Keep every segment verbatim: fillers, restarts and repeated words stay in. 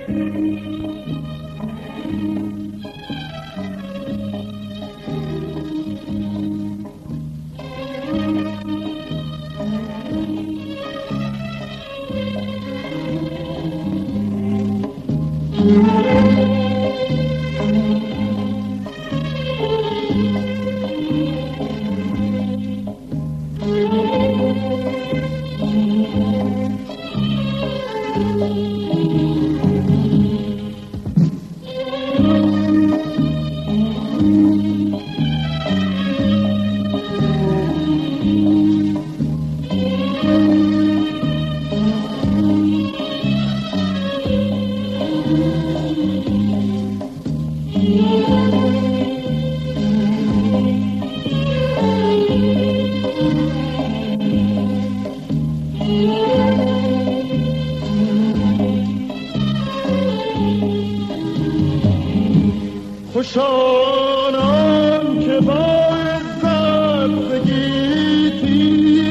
خوشانم که با عزت بگیتی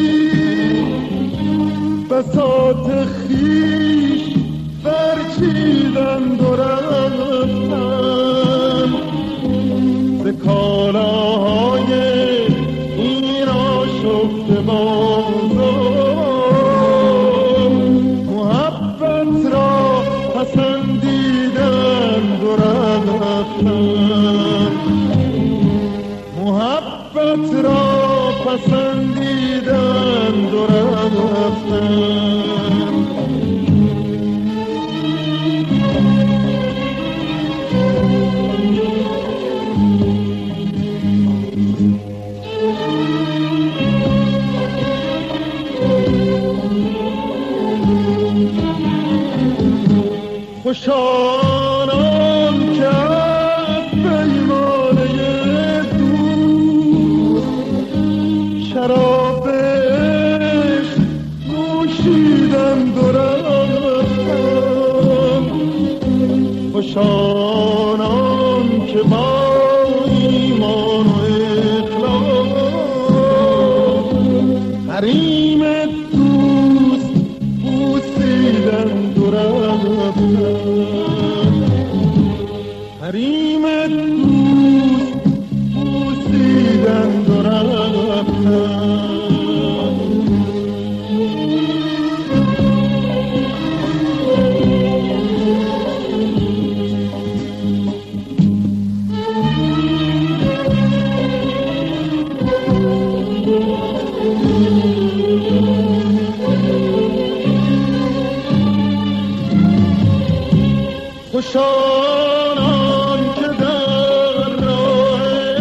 بساط خویش برچیدند و رفتم ز کالاهای این آشفته بازار محبت را پسندیدند و رفتم محبت را پسندیدند و رفتم خوشانم که از پیمانه دوست شراب عشق نوشیدند و رفتم خوشانم که با ایمان و اخلاص حریم دوست بوسیدند و رفتم حریم دوست بوسیدند و رفتم خوشانم که در راه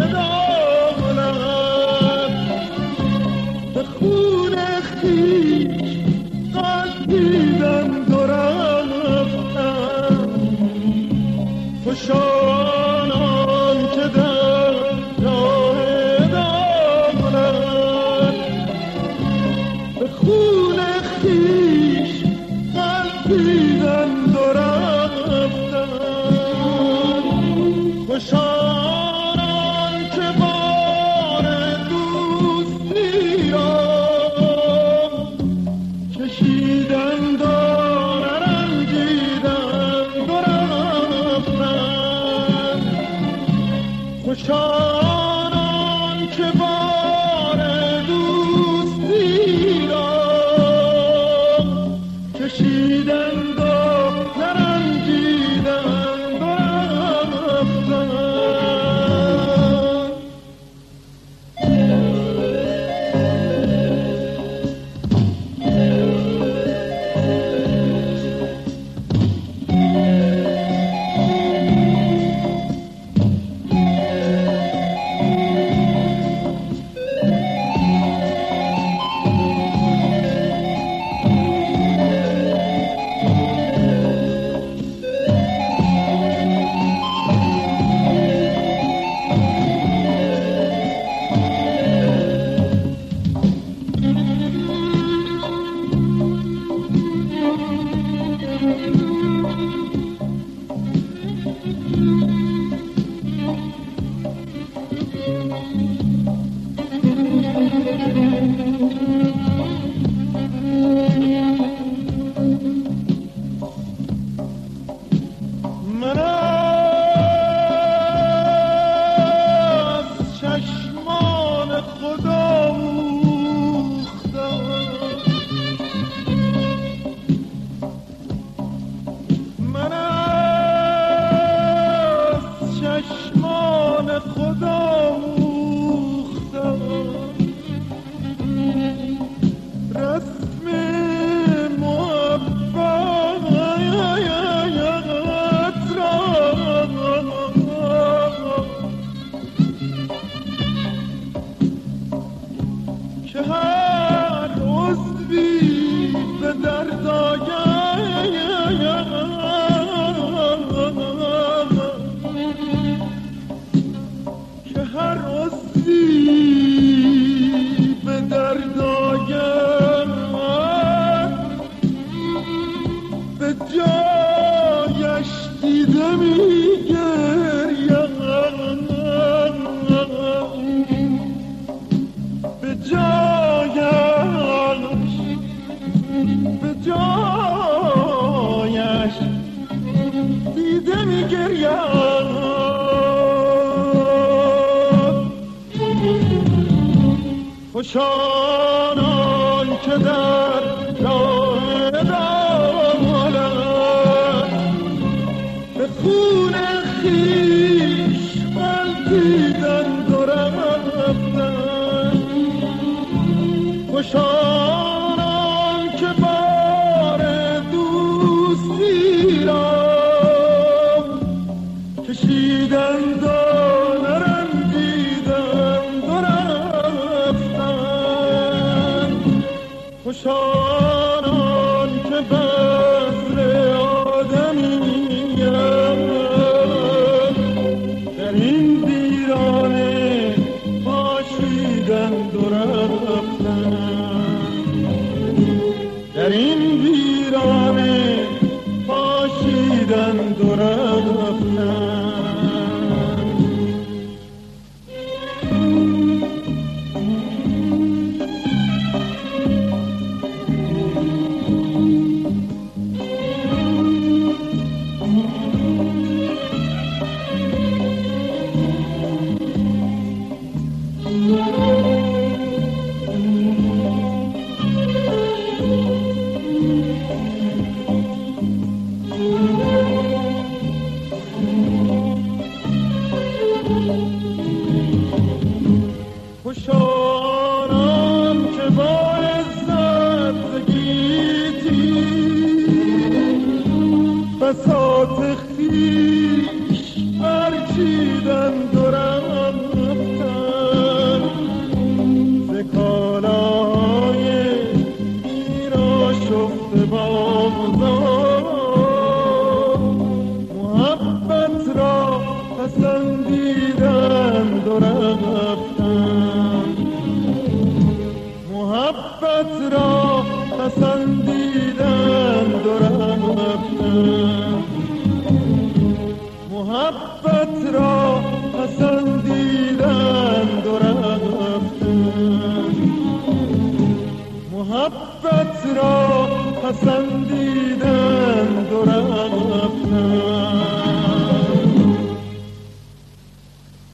دولت به خون خویش غلطیدند و رفتم خوشانم که در راه دولت به خون خویش غلطیدند و رفتم خوشانم که بار دوستی را کشیدند و نرنجیدند و رفتم خوشانم که بار دوستی را کشیدند و نرنجیدند و رفتم خوشانان که در راه دامالند به خون خویش غلطیدند و رفتند، خوشانان که بار دوستی را کشیدند و خوشانان که بذر آدمی‌اند در این ویرانه پاشیدند و رفتند، در این ویرانه پاشیدند و رفتند. خوشانان که با عزت گیتی بساط خویش برچیدند و رفتند، ز کالای ایراشفته بازار محبت را پسندیدند و رفتند، محبت را پسندیدند و رفتند، محبت را پسندیدند و رفتند، محبت را پسندیدند